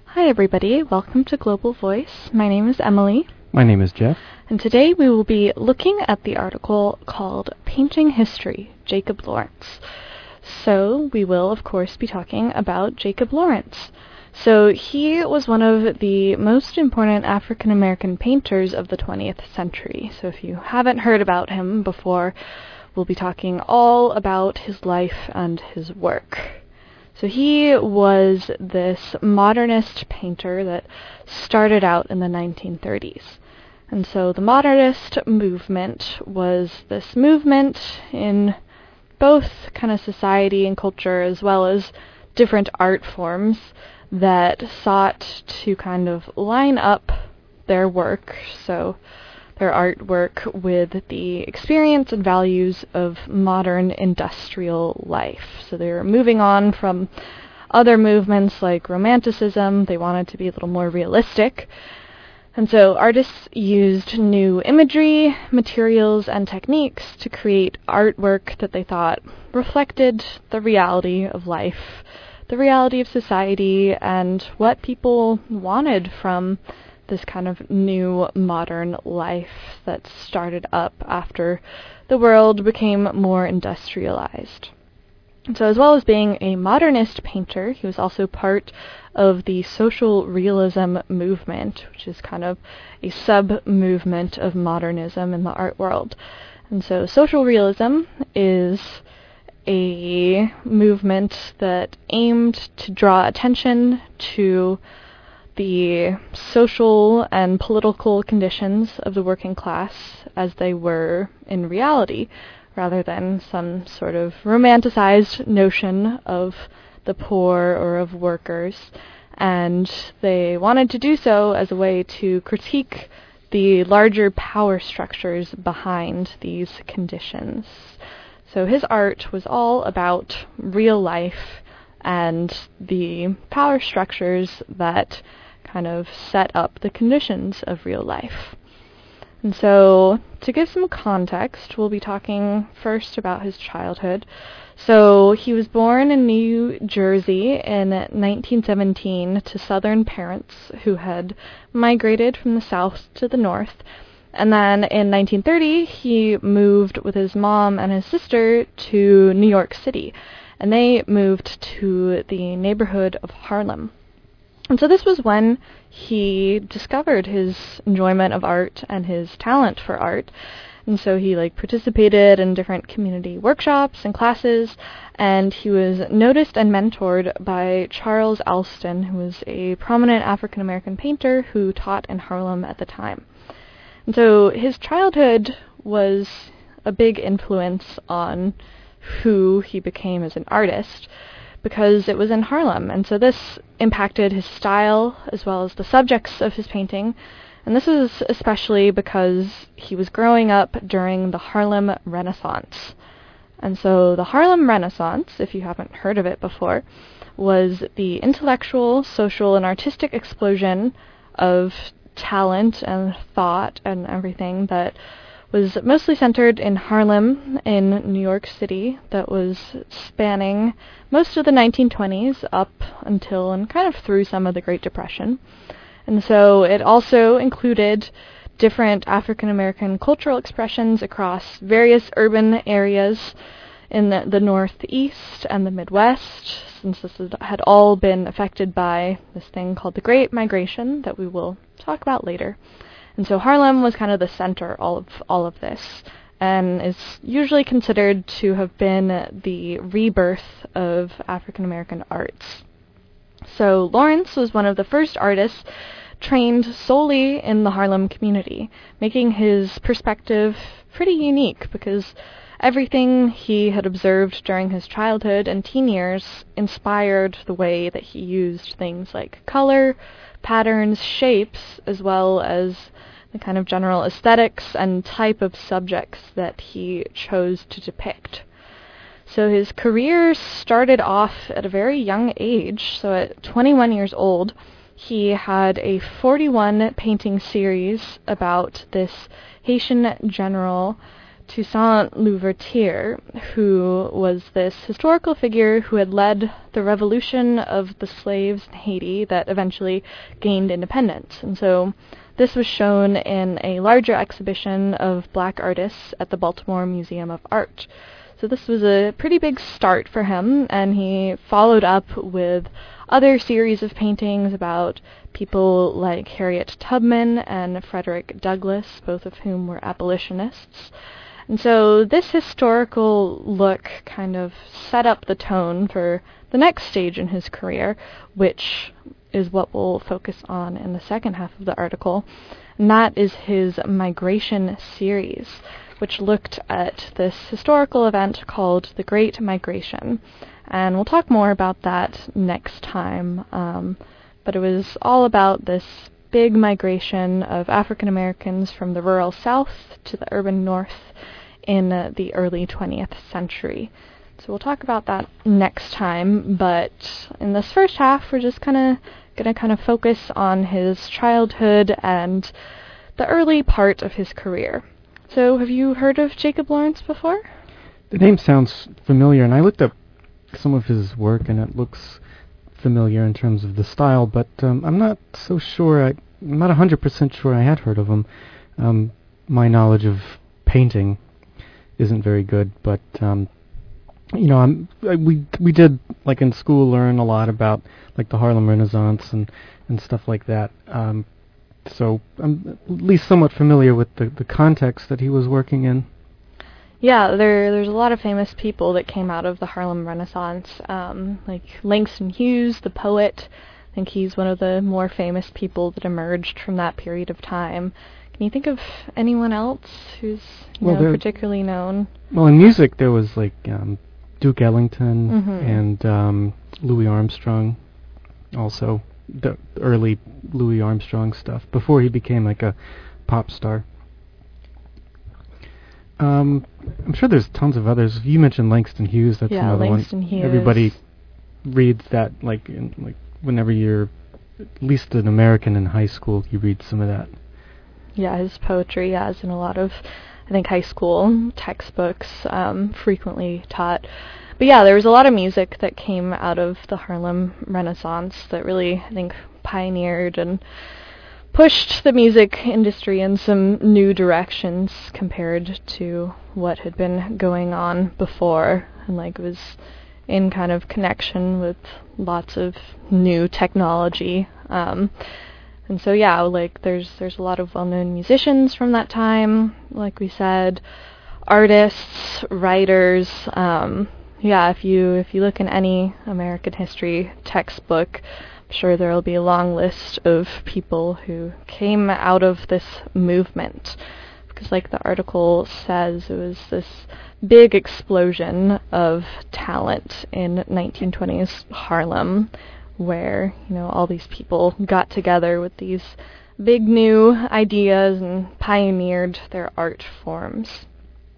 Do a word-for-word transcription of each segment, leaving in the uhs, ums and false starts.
Hi everybody, welcome to Global Voice. My name is Emily. My name is Jeff. And today we will be looking at the article called Painting History, Jacob Lawrence. So we will, of course, be talking about Jacob Lawrence. So he was one of the most important African American painters of the twentieth century. So if you haven't heard about him before, we'll be talking all about his life and his work. So he was this modernist painter that started out in the nineteen thirties. And so the modernist movement was this movement in both kind of society and culture as well as different art forms that sought to kind of line up their work, so their artwork, with the experience and values of modern industrial life. So they were moving on from other movements like Romanticism. They wanted to be a little more realistic. And so artists used new imagery, materials, and techniques to create artwork that they thought reflected the reality of life, the reality of society, and what people wanted from this kind of new modern life that started up after the world became more industrialized. And so as well as being a modernist painter, he was also part of the social realism movement, which is kind of a sub-movement of modernism in the art world. And so social realism is a movement that aimed to draw attention to the social and political conditions of the working class as they were in reality, rather than some sort of romanticized notion of the poor or of workers. And they wanted to do so as a way to critique the larger power structures behind these conditions. So his art was all about real life and the power structures that kind of set up the conditions of real life. And so, to give some context, we'll be talking first about his childhood. So, he was born in New Jersey in nineteen seventeen to Southern parents who had migrated from the South to the North. And then in nineteen thirty, he moved with his mom and his sister to New York City. And they moved to the neighborhood of Harlem. And so this was when he discovered his enjoyment of art and his talent for art. And so he like participated in different community workshops and classes, and he was noticed and mentored by Charles Alston, who was a prominent African American painter who taught in Harlem at the time. And so his childhood was a big influence on who he became as an artist, because it was in Harlem, and so this impacted his style as well as the subjects of his painting. And this is especially because he was growing up during the Harlem Renaissance. And so the Harlem Renaissance, if you haven't heard of it before, was the intellectual, social, and artistic explosion of talent and thought and everything that was mostly centered in Harlem in New York City, that was spanning most of the nineteen twenties up until and kind of through some of the Great Depression. And so it also included different African American cultural expressions across various urban areas in the, the Northeast and the Midwest, since this had all been affected by this thing called the Great Migration that we will talk about later. And so Harlem was kind of the center all of all of this, and is usually considered to have been the rebirth of African American arts. So Lawrence was one of the first artists trained solely in the Harlem community, making his perspective pretty unique because everything he had observed during his childhood and teen years inspired the way that he used things like color, patterns, shapes, as well as the kind of general aesthetics and type of subjects that he chose to depict. So his career started off at a very young age. So at twenty-one years old, he had a forty-one painting series about this Haitian general Toussaint Louverture, who was this historical figure who had led the revolution of the slaves in Haiti that eventually gained independence. And so this was shown in a larger exhibition of black artists at the Baltimore Museum of Art. So this was a pretty big start for him, and he followed up with other series of paintings about people like Harriet Tubman and Frederick Douglass, both of whom were abolitionists. And so this historical look kind of set up the tone for the next stage in his career, which is what we'll focus on in the second half of the article, and that is his Migration series, which looked at this historical event called the Great Migration. And we'll talk more about that next time, um, but it was all about this big migration of African Americans from the rural South to the urban North in uh, the early twentieth century. So we'll talk about that next time, but in this first half we're just kind of going to kind of focus on his childhood and the early part of his career. So have you heard of Jacob Lawrence before? The name sounds familiar, and I looked up some of his work, and it looks familiar in terms of the style, but um, I'm not so sure, I, I'm not one hundred percent sure I had heard of him. Um, my knowledge of painting isn't very good, but um, you know, I'm, I, we we did, like in school, learn a lot about like the Harlem Renaissance and, and stuff like that. Um, so I'm at least somewhat familiar with the, the context that he was working in. Yeah, there there's a lot of famous people that came out of the Harlem Renaissance, um, like Langston Hughes, the poet. I think he's one of the more famous people that emerged from that period of time. Can you think of anyone else who's you well, know, particularly known? Well, in music there was like um, Duke Ellington mm-hmm. and um, Louis Armstrong, also the early Louis Armstrong stuff, before he became like a pop star. Um, I'm sure there's tons of others. You mentioned Langston Hughes. That's yeah, another Langston one. Hughes. Everybody reads that, like in, like whenever you're at least an American in high school, you read some of that. Yeah, his poetry yeah, is in a lot of, I think, high school textbooks, um, frequently taught. But yeah, there was a lot of music that came out of the Harlem Renaissance that really, I think, pioneered and pushed the music industry in some new directions compared to what had been going on before, and like was in kind of connection with lots of new technology. Um, and so yeah, like there's there's a lot of well-known musicians from that time, like we said, artists, writers. Um, yeah, if you if you look in any American history textbook, I'm sure there will be a long list of people who came out of this movement, because like the article says, it was this big explosion of talent in nineteen twenties Harlem, where, you know, all these people got together with these big new ideas and pioneered their art forms.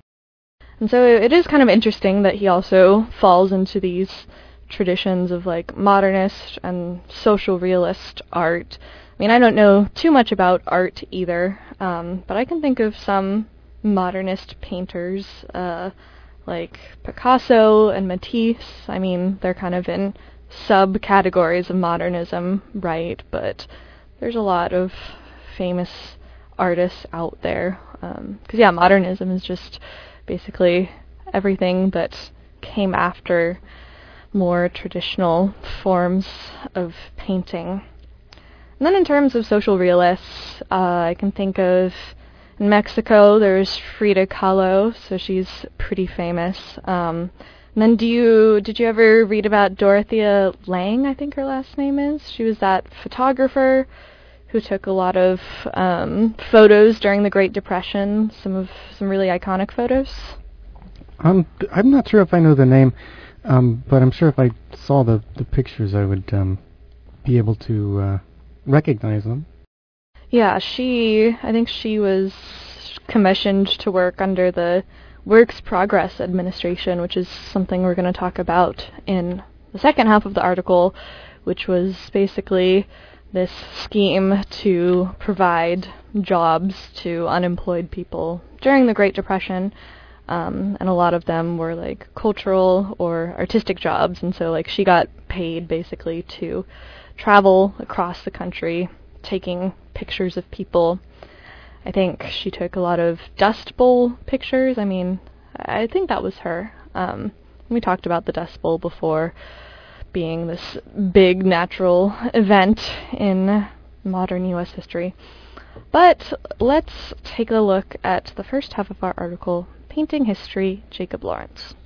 And so it is kind of interesting that he also falls into these traditions of like modernist and social realist art. I mean, I don't know too much about art either, um, but I can think of some modernist painters, uh, like Picasso and Matisse. I mean, they're kind of in subcategories of modernism, right? But there's a lot of famous artists out there. Um, 'cause yeah, modernism is just basically everything that came after more traditional forms of painting. And then in terms of social realists, uh, I can think of, in Mexico, there's Frida Kahlo, so she's pretty famous. Um, and then do you, did you ever read about Dorothea Lange, I think her last name is? She was that photographer who took a lot of um, photos during the Great Depression, some of some really iconic photos. Um, I'm not sure if I know the name, um, but I'm sure if I saw the, the pictures, I would um, be able to uh, recognize them. Yeah, she, I think she was commissioned to work under the Works Progress Administration, which is something we're going to talk about in the second half of the article, which was basically this scheme to provide jobs to unemployed people during the Great Depression. Um, and a lot of them were like cultural or artistic jobs, and so like she got paid basically to travel across the country taking pictures of people. I think she took a lot of Dust Bowl pictures. I mean, I think that was her. Um, we talked about the Dust Bowl before being this big natural event in modern U S history. But let's take a look at the first half of our article, Painting History, Jacob Lawrence.